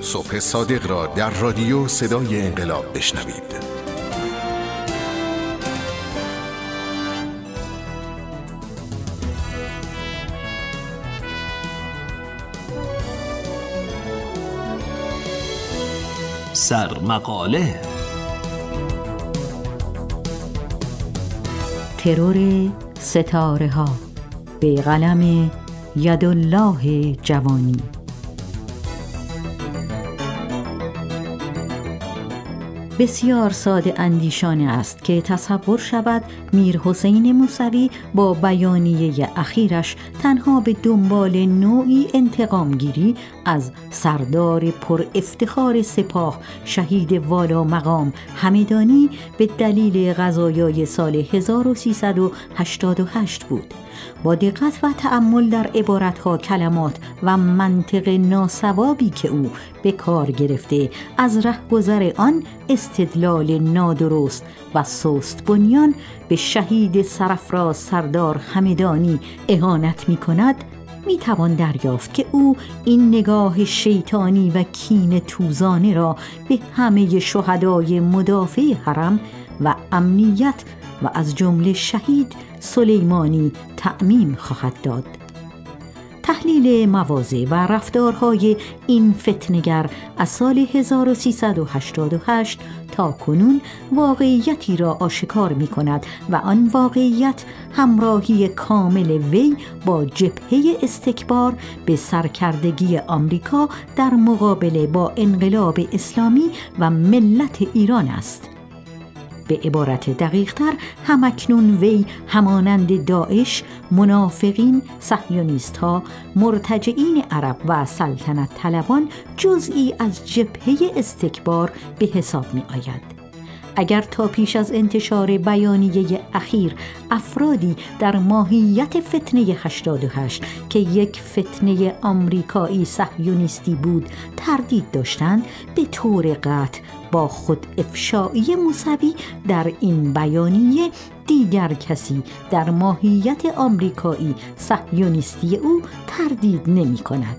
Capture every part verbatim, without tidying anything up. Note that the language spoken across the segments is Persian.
صبح صادق را در رادیو صدای انقلاب بشنوید. سرمقاله. ترور ستاره ها به قلم یدالله جوانی. بسیار ساده اندیشانه است که تصور شود میر حسین موسوی با بیانیه اخیرش تنها به دنبال نوعی انتقامگیری از سردار پر افتخار سپاه شهید والا مقام همدانی به دلیل قضایای سال هزار و سیصد و هشتاد و هشت بود. با دقت و تأمل در عبارتها، کلمات و منطق ناسوابی که او به کار گرفته، از رهگذر آن استدلال نادرست و سست بنیان به شهید سرافراز سردار همدانی اهانت می کند، می توان دریافت که او این نگاه شیطانی و کین توزانه را به همه شهدای مدافع حرم و امنیت و از جمله شهید سلیمانی تعمیم خواهد داد. تحلیل مواضع و رفتارهای این فتنه‌گر از سال هزار و سیصد و هشتاد و هشت تا کنون واقعیتی را آشکار می کند و آن واقعیت همراهی کامل وی با جبهه استکبار به سرکردگی آمریکا در مقابله با انقلاب اسلامی و ملت ایران است. به عبارت دقیق‌تر، همکنون وی همانند داعش، منافقین، صهیونیست‌ها، مرتجعین عرب و سلطنت طلبان جزئی از جبهه استکبار به حساب می آید. اگر تا پیش از انتشار بیانیه اخیر افرادی در ماهیت فتنه هشتاد و هشت که یک فتنه آمریکایی صهیونیستی بود تردید داشتند، به طور قطع با خود افشایی موسوی در این بیانیه دیگر کسی در ماهیت آمریکایی صهیونیستی او تردید نمی کند.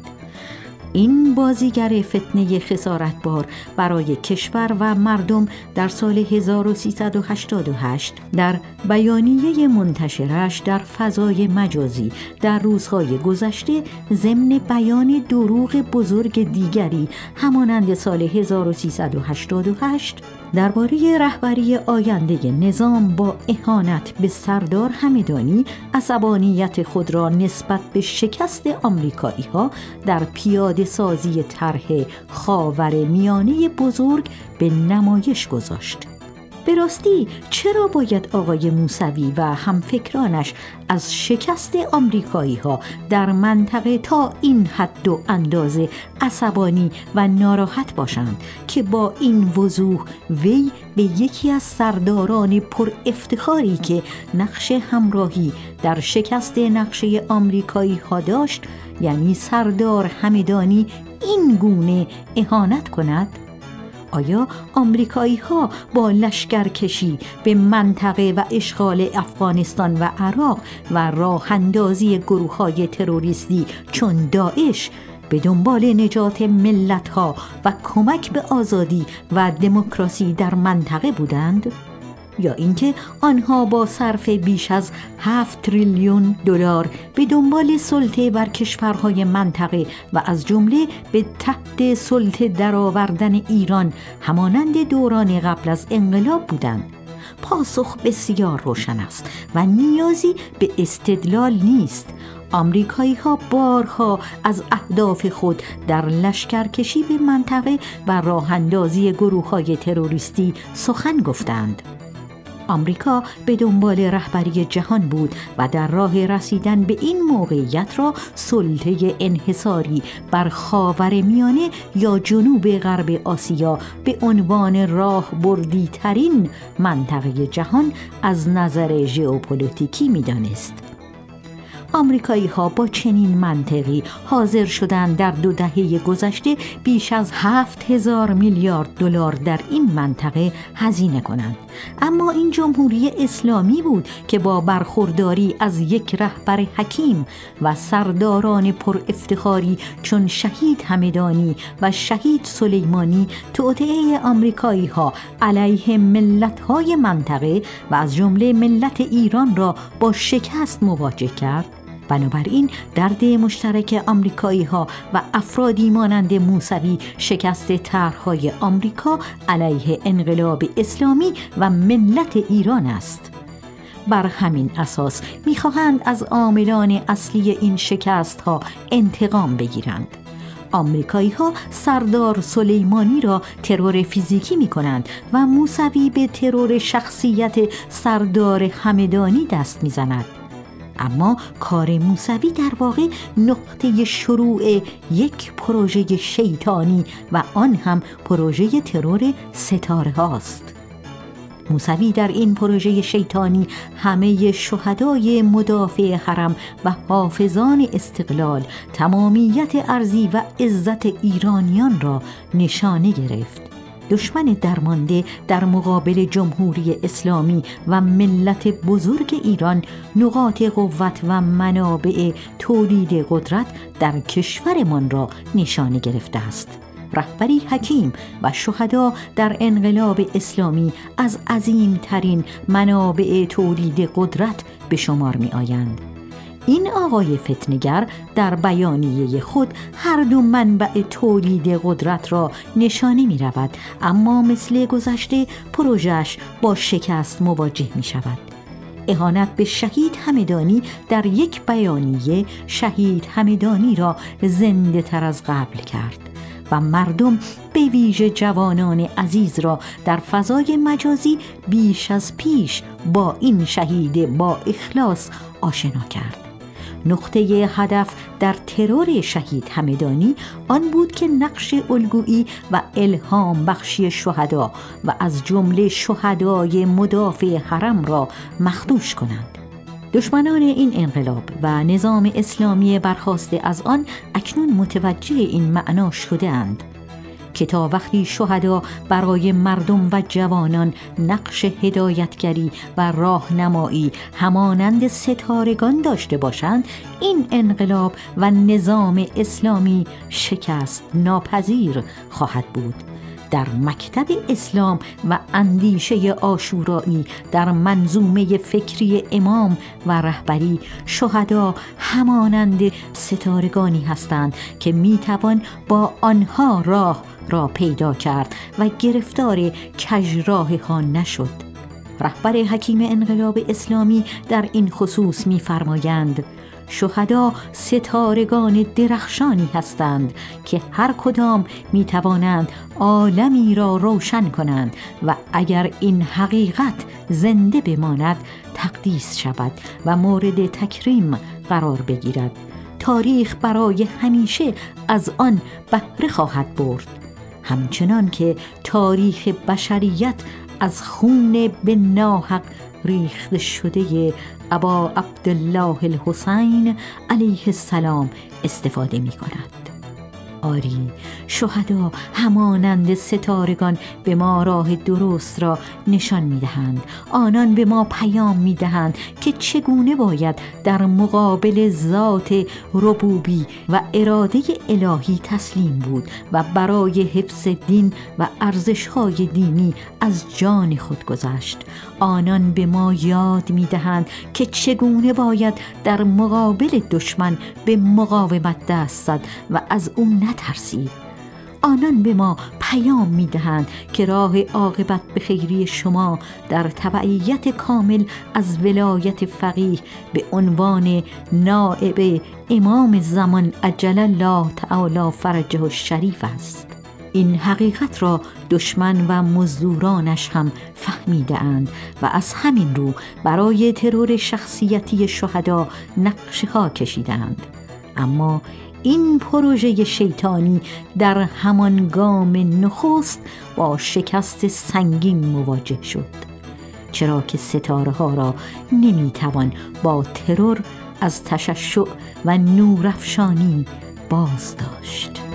این بازیگر فتنه خسارتبار برای کشور و مردم در سال هزار و سیصد و هشتاد و هشت در بیانیه منتشرش در فضای مجازی در روزهای گذشته ضمن بیان دروغ بزرگ دیگری همانند سال هزار و سیصد و هشتاد و هشت درباره رهبری آینده نظام با اهانت به سردار همدانی عصبانیت خود را نسبت به شکست آمریکایی‌ها در پیاده سازی طرح خاورمیانه بزرگ به نمایش گذاشت. به راستی چرا باید آقای موسوی و همفکرانش از شکست آمریکایی ها در منطقه تا این حد و اندازه عصبانی و ناراحت باشند که با این وضوح وی به یکی از سرداران پر افتخاری که نقش همراهی در شکست نقشه آمریکایی ها داشت، یعنی سردار همدانی، این گونه اهانت کند؟ آیا آمریکایی ها با لشکرکشی به منطقه و اشغال افغانستان و عراق و راه اندازی گروه های تروریستی چون داعش به دنبال نجات ملت ها و کمک به آزادی و دموکراسی در منطقه بودند؟ یا اینکه آنها با صرف بیش از هفت تریلیون دلار به دنبال سلطه بر کشورهای منطقه و از جمله به تحت سلطه درآوردن ایران همانند دوران قبل از انقلاب بودند؟ پاسخ بسیار روشن است و نیازی به استدلال نیست. آمریکایی ها بارها از اهداف خود در لشکرکشی به منطقه و راه اندازی گروه های تروریستی سخن گفتند. آمریکا به دنبال رهبری جهان بود و در راه رسیدن به این موقعیت را سلطه انحصاری بر خاورمیانه یا جنوب غرب آسیا به عنوان راه بردی ترین منطقه جهان از نظر ژئوپلیتیکی می‌دانست. آمریکایی ها با چنین منطقی حاضر شدند در دو دهه گذشته بیش از هفت هزار میلیارد دلار در این منطقه هزینه کنند اما این جمهوری اسلامی بود که با برخورداری از یک رهبر حکیم و سرداران پر افتخاری چون شهید همدانی و شهید سلیمانی توطئه آمریکایی ها علیه ملت های منطقه و از جمله ملت ایران را با شکست مواجه کرد. بنابراین درد مشترک آمریکایی ها و افرادی مانند موسوی شکست طرح‌های آمریکا علیه انقلاب اسلامی و ملت ایران است. بر همین اساس می‌خواهند از عاملان اصلی این شکست ها انتقام بگیرند. آمریکایی ها سردار سلیمانی را ترور فیزیکی می کنند و موسوی به ترور شخصیت سردار همدانی دست می زند. اما کار موسوی در واقع نقطه شروع یک پروژه شیطانی و آن هم پروژه ترور ستاره هاست. موسوی در این پروژه شیطانی همه شهدای مدافع حرم و حافظان استقلال، تمامیت ارضی و عزت ایرانیان را نشانه گرفت. دشمن درمانده در مقابل جمهوری اسلامی و ملت بزرگ ایران نقاط قوت و منابع تولید قدرت در کشورمان را نشانه گرفته است. رهبری حکیم و شهدا در انقلاب اسلامی از عظیمترین منابع تولید قدرت به شمار می آیند. این آقای فتنه‌گر در بیانیه خود هر دو منبع تولید قدرت را نشانه می رود، اما مثل گذشته پروژه‌اش با شکست مواجه می شود. اهانت به شهید همدانی در یک بیانیه شهید همدانی را زنده تر از قبل کرد و مردم به ویژه جوانان عزیز را در فضای مجازی بیش از پیش با این شهید با اخلاص آشنا کرد. نقطه هدف در ترور شهید همدانی آن بود که نقش الگویی و الهام بخشی شهدا و از جمله شهدای مدافع حرم را مخدوش کنند. دشمنان این انقلاب و نظام اسلامی برخاسته از آن اکنون متوجه این معنا شده اند که تا وقتی شهدا برای مردم و جوانان نقش هدایتگری و راهنمایی همانند ستارگان داشته باشند، این انقلاب و نظام اسلامی شکست ناپذیر خواهد بود. در مکتب اسلام و اندیشه عاشورایی در منظومه فکری امام و رهبری، شهدا همانند ستارگانی هستند که میتوان با آنها راه را پیدا کرد و گرفتار کژراه ها نشد. رهبر حکیم انقلاب اسلامی در این خصوص می‌فرمایند: شهدا ستارگان درخشانی هستند که هر کدام می توانند عالمی را روشن کنند و اگر این حقیقت زنده بماند تقدیس شود و مورد تکریم قرار بگیرد. تاریخ برای همیشه از آن بهره خواهد برد، همچنان که تاریخ بشریت از خون به ناحق ریخته شده ابا عبدالله الحسین علیه السلام استفاده می کند. آری، شهدا همانند ستارگان به ما راه درست را نشان می دهند. آنان به ما پیام می دهند که چگونه باید در مقابل ذات ربوبی و اراده الهی تسلیم بود و برای حفظ دین و ارزش‌های دینی از جان خود گذشت. آنان به ما یاد می دهند که چگونه باید در مقابل دشمن به مقاومت دست زد و از او نترسید. آنان به ما پیام می دهند که راه عاقبت به خیری شما در تبعیت کامل از ولایت فقیه به عنوان نائب امام زمان عجل الله تعالی فرجه الشریف است. این حقیقت را دشمن و مزدورانش هم فهمیده اند و از همین رو برای ترور شخصیتی شهدا نقشه ها کشیدند. اما این پروژه شیطانی در همان گام نخست با شکست سنگین مواجه شد، چرا که ستاره ها را نمیتوان با ترور از تششع و نورافشانی باز داشت.